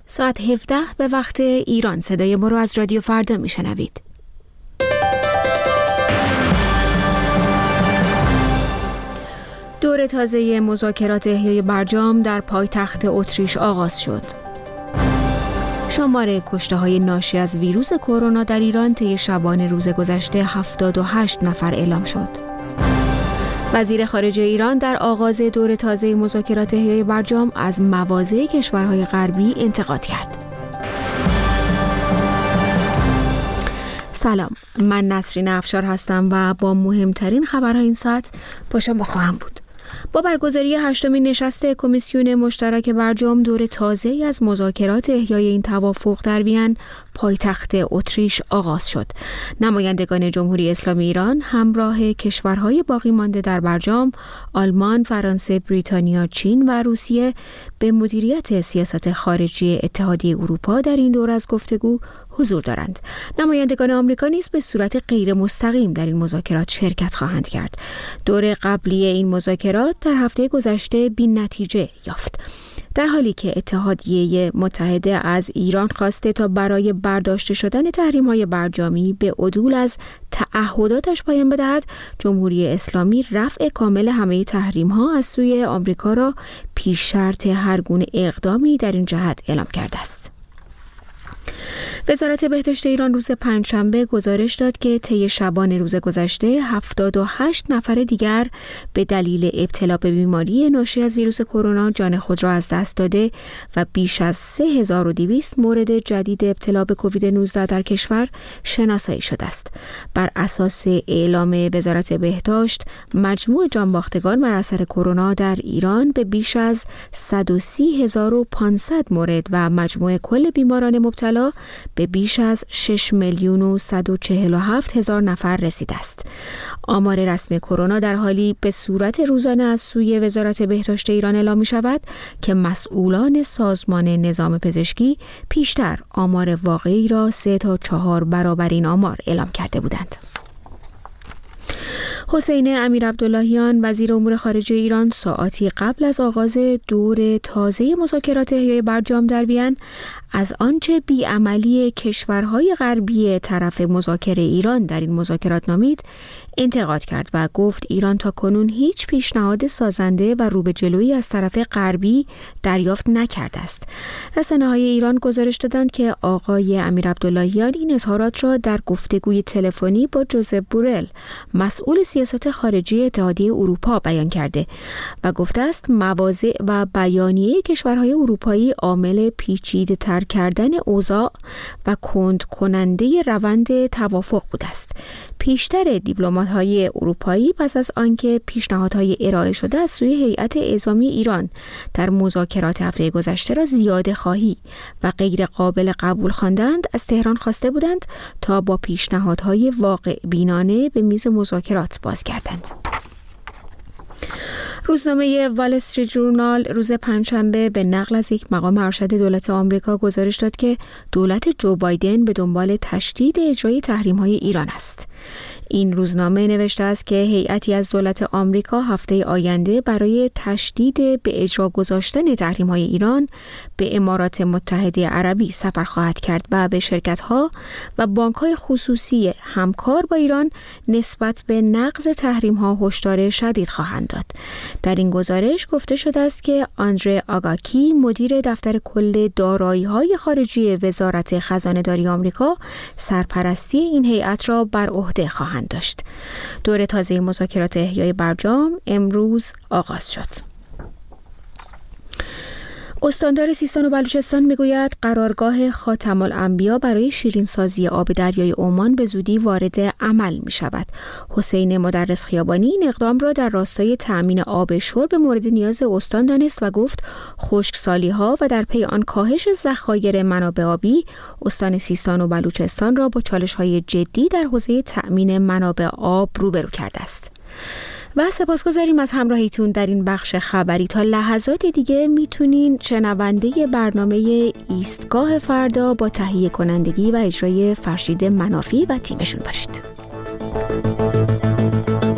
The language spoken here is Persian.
ساعت 17 به وقت ایران. صدای ما رو از رادیو فردا میشنوید. دور تازه مذاکرات احیای برجام در پایتخت اتریش آغاز شد. شمار کشته‌های ناشی از ویروس کرونا در ایران طی شبانه روز گذشته 78 نفر اعلام شد. وزیر خارجه ایران در آغاز دور تازه مذاکرات احیای برجام از مواضع کشورهای غربی انتقاد کرد. سلام، من نسرین افشار هستم و با مهمترین خبرهای این ساعت با شما خواهم بود. با برگزاری 8مین نشست کمیسیون مشترک برجام دور تازه‌ای از مذاکرات احیای این توافق در وین پایتخت اتریش آغاز شد. نمایندگان جمهوری اسلامی ایران همراه کشورهای باقی مانده در برجام، آلمان، فرانسه، بریتانیا، چین و روسیه به مدیریت سیاست خارجی اتحادیه اروپا در این دور از گفتگو حضور دارند. نمایندگان آمریکا نیز به صورت غیر مستقیم در این مذاکرات شرکت خواهند کرد. دور قبلی این مذاکرات در هفته گذشته بی‌نتیجه یافت، در حالی که اتحادیه متحده از ایران خواسته تا برای برداشته شدن تحریم‌های برجامی به عدول از تعهداتش پایان بدهد. جمهوری اسلامی رفع کامل همه تحریم‌ها از سوی آمریکا را پیش شرط هر گونه اقدامی در این جهت اعلام کرده است. وزارت بهداشت ایران روز پنجشنبه گزارش داد که طی شبانه روز گذشته 78 نفر دیگر به دلیل ابتلا به بیماری ناشی از ویروس کرونا جان خود را از دست داده و بیش از 3200 مورد جدید ابتلا به کووید 19 در کشور شناسایی شده است. بر اساس اعلام وزارت بهداشت، مجموع جانباختگان بر اثر کرونا در ایران به بیش از 130500 مورد و مجموع کل بیماران مبتلا به بیش از 6,147,000 نفر رسیده است. آمار رسمی کرونا در حالی به صورت روزانه از سوی وزارت بهداشت ایران اعلام می شود که مسئولان سازمان نظام پزشکی پیشتر آمار واقعی را 3 تا 4 برابر این آمار اعلام کرده بودند. حسین امیرعبداللهیان وزیر امور خارجه ایران ساعاتی قبل از آغاز دور تازه مذاکرات احیای برجام در وین از آنچه بیعملی کشورهای غربی طرف مذاکره ایران در این مذاکرات نامید انتقاد کرد و گفت ایران تا کنون هیچ پیشنهاد سازنده و رو به جلویی از طرف غربی دریافت نکرده است. رسانه‌های ایران گزارش دادند که آقای امیرعبداللهیان این اظهارات را در گفتگوی تلفنی با جوزف بورل، مسئول سیاست خارجی اتحادیه اروپا بیان کرده و گفته است مواضع و بیانیه کشورهای اروپایی عامل پیچیده‌تر کردن اوضاع و کند کننده روند توافق بوده است. پیشتر دیپلمات‌های اروپایی پس از آنکه پیشنهادهای ارائه شده از سوی هیئت اعزامی ایران در مذاکرات هفته گذشته را زیاده خواهی و غیر قابل قبول خواندند، از تهران خواسته بودند تا با پیشنهادهای واقع بینانه به میز مذاکرات بازگردند. روزنامه وال استریت ژورنال روز پنجشنبه به نقل از یک مقام ارشد دولت آمریکا گزارش داد که دولت جو بایدن به دنبال تشدید اجرای تحریم‌های ایران است. این روزنامه نوشته است که هیئتی از دولت آمریکا هفته آینده برای تشدید به اجرا گذاشتن تحریم‌های ایران به امارات متحده عربی سفر خواهد کرد و به شرکت‌ها و بانک‌های خصوصی همکار با ایران نسبت به نقض تحریم‌ها هشدار شدید خواهند داد. در این گزارش گفته شده است که آندره آگاکی مدیر دفتر کل دارایی‌های خارجی وزارت خزانه‌داری آمریکا سرپرستی این هیئت را بر عهده خواهند داشت. دور تازه مذاکرات احیای برجام امروز آغاز شد. استاندار سیستان و بلوچستان میگوید قرارگاه خاتم الانبیا برای شیرینسازی آب دریای عمان به زودی وارد عمل می شود. حسین مدرس خیابانی این اقدام را در راستای تأمین آب شرب مورد نیاز استان دانست و گفت خشکسالی ها و در پی آن کاهش ذخایر منابع آبی استان سیستان و بلوچستان را با چالش های جدی در حوزه تأمین منابع آب روبرو کرده است. و سپاسگزاریم از همراهیتون در این بخش خبری. تا لحظات دیگه میتونین شنونده برنامه ایستگاه فردا با تهیه کنندگی و اجرای فرشید منافی و تیمشون باشید.